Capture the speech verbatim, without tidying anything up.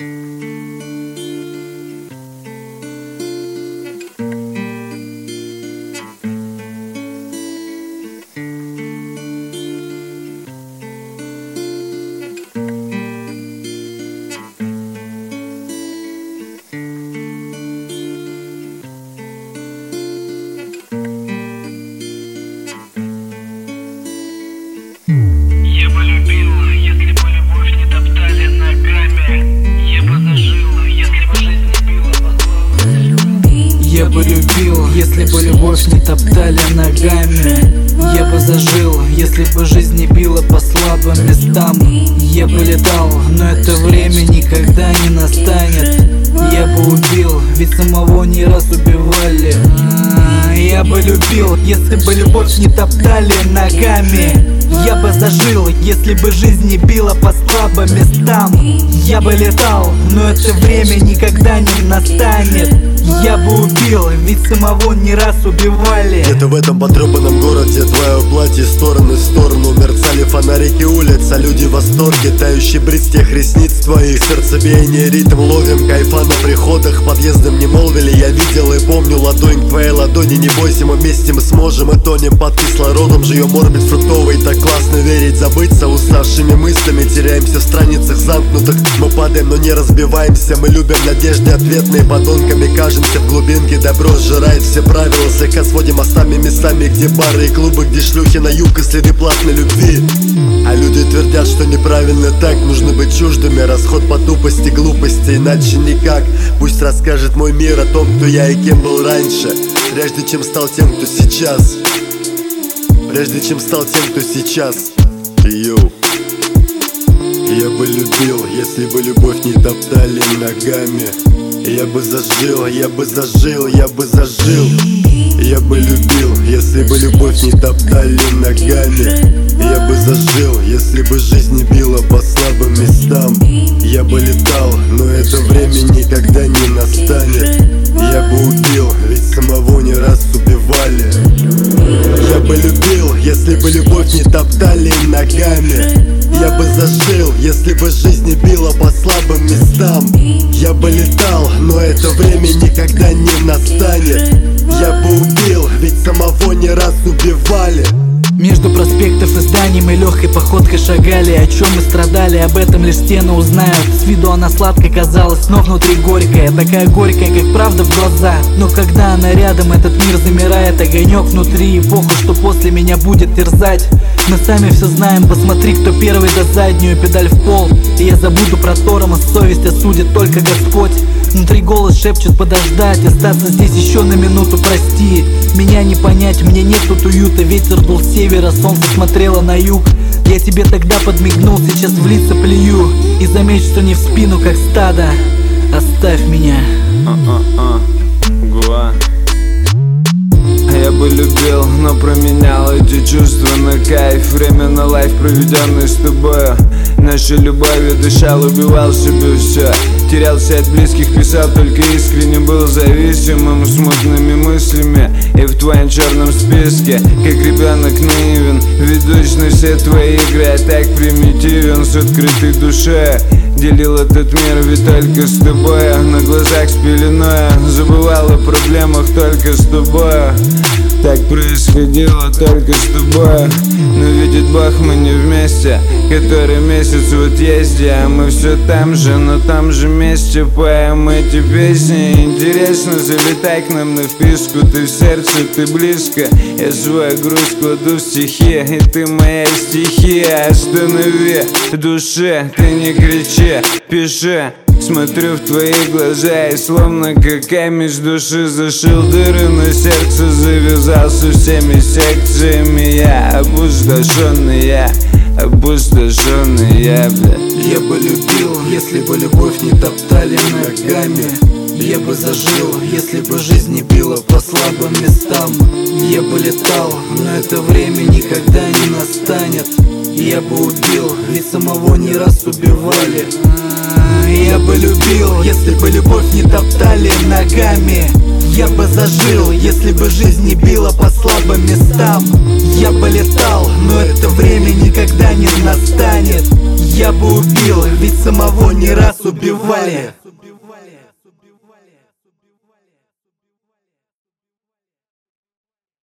Я бы любил, если бы любовь не топтали ногами. Я бы зажил, если бы жизнь не била по слабым. Я бы любил, если бы любовь не топтали ногами. Я бы зажил, если бы жизнь не била по слабым местам. Я бы летал, но это время никогда не настанет. Я бы убил, ведь самого не раз убивали. Я бы любил, если бы любовь не топтали ногами. Я бы зажил, если бы жизнь не била по слабым местам. Я бы летал, но это время никогда не настанет. Я бы убил, ведь самого не раз убивали. Где-то в этом потрепанном городе твое платье стороны в сторону мерцали фонарики улиц, а люди в восторге. Тающий бриз тех ресниц твоих, сердцебиение, ритм ловим, кайфа на приходах. Подъездом не молвили, я видел и помню ладонь к твоей ладони. Не бойся, мы вместе мы сможем и тонем под кислородом. Живем орбит фруктовый, так классно верить, забыться уставшими мыслями. Теряемся в страницах замкнутых, мы падаем, но не разбиваемся. Мы любим надежды ответные, подонками кажемся в глубинке. Добро сжирает все правила, слегка сводим мостами местами, где бары и клубы, где шлюхи на юг и следы платной любви. А люди твердят, что неправильно так, нужно быть чуждыми, расход по тупости, глупости, иначе никак. Пусть расскажет мой мир о том, кто я и кем был раньше, прежде чем стал тем, кто сейчас. Прежде чем стал тем, кто сейчас. Йоу. Я бы любил, если бы любовь не топтали ногами. Я бы зажил, я бы зажил, я бы зажил. Я бы любил, если бы любовь не топтали ногами. Я бы зажил, если бы жизнь не била по слабым местам. Я бы летал, но это время никогда не настанет. Я бы убил, ведь самого не раз убивали. Я бы любил, если бы любовь не топтали ногами. Я бы зажил, если бы жизнь не била по слабым местам. Я бы летал, но это время никогда не настанет. Я бы убил, ведь самого не раз убивали. Между проспектов и зданий мы легкой походкой шагали. О чем мы страдали, об этом лишь стены узнают. С виду она сладкой казалась, но внутри горькая. Такая горькая, как правда в глаза. Но когда она рядом, этот мир замирает. Огонек внутри и похуй, что после меня будет терзать. Мы сами все знаем, посмотри, кто первый даст заднюю педаль в пол. И я забуду про Торома, совесть осудит только Господь. Внутри голос шепчет подождать, остаться здесь еще на минуту, прости. Меня не понять, мне нет тут уюта. Ветер дул с севера, солнце смотрело на юг. Я тебе тогда подмигнул, сейчас в лица плюю. И заметь, что не в спину, как стадо. Оставь меня. Гуа. Я бы любил, но променял эти чувства на кайф. Время на лайф, проведенный с тобою. Нашей любовью дышал, убивал себе все. Терялся от близких, писал только искренне. Был зависимым смутными мыслями. И в твоем черном списке, как ребенок наивен, ведущий на все твои игры, а так примитивен. С открытой душой делил этот мир, ведь только с тобой. На глазах с пеленой забывал о проблемах только с тобой. Так происходило только с тобой. Но видит Бог, мы не вместе. Который месяц в отъезде, а мы все там же, но там же месте поем эти песни. Интересно, залетай к нам на вписку. Ты в сердце, ты близко. Я свою грусть кладу в стихи, и ты моя стихия. Останови душе, ты не кричи, пиши. Смотрю в твои глаза и словно как камень с души зашил дыры, на сердце завязался всеми секциями. Я опустошенный, я опустошенный, я, бля. Я бы любил, если бы любовь не топтали ногами. Я бы зажил, если бы жизнь не била по слабым местам. Я бы летал, но это время никогда не настанет. Я бы убил, ведь самого не раз убивали. Я бы любил, если бы любовь не топтали ногами. я бы зажил, если бы жизнь не била по слабым местам. Я бы летал, но это время никогда не настанет. Я бы убил, ведь самого не раз убивали.